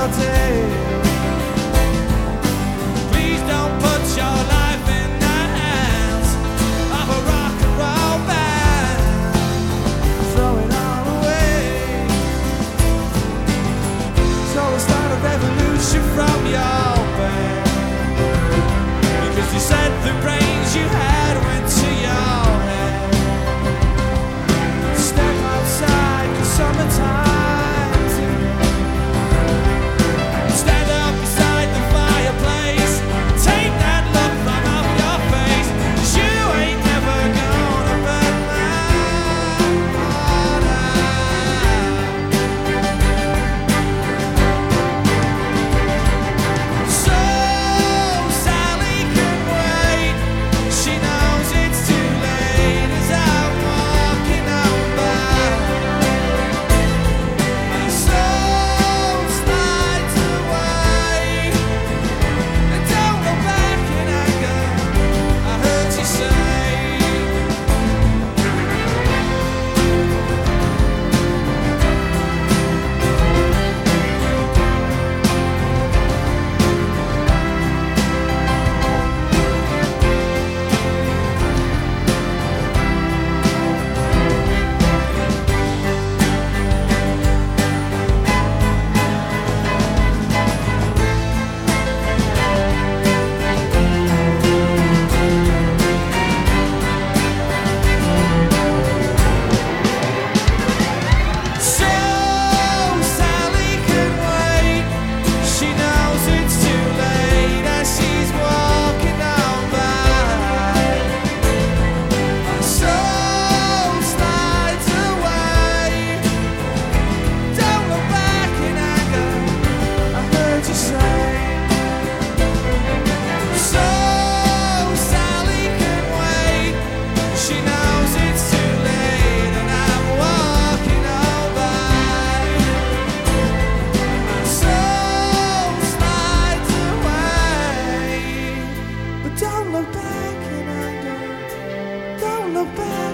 your day. Please don't put your life in the hands of a rock and roll band. Throw it all away. So we'll start a revolution from your band, because you said the brains you had went to your head. Step outside, 'cause summertime's here. Stand up beside the fireplace. Take that look from off your face, 'cause you ain't never gonna burn my heart out. So Sally can wait. She knows it's too late as I'm walking on by. My soul slides away. And don't go back in anger, I heard you say. So Sally can wait. She knows it's too late as she's walking on by. My soul slides away. Don't look back in anger, I heard you say. So Sally can wait. She knows it's too late and I'm walking on by. My soul slides away. But don't look back in anger. Don't look back.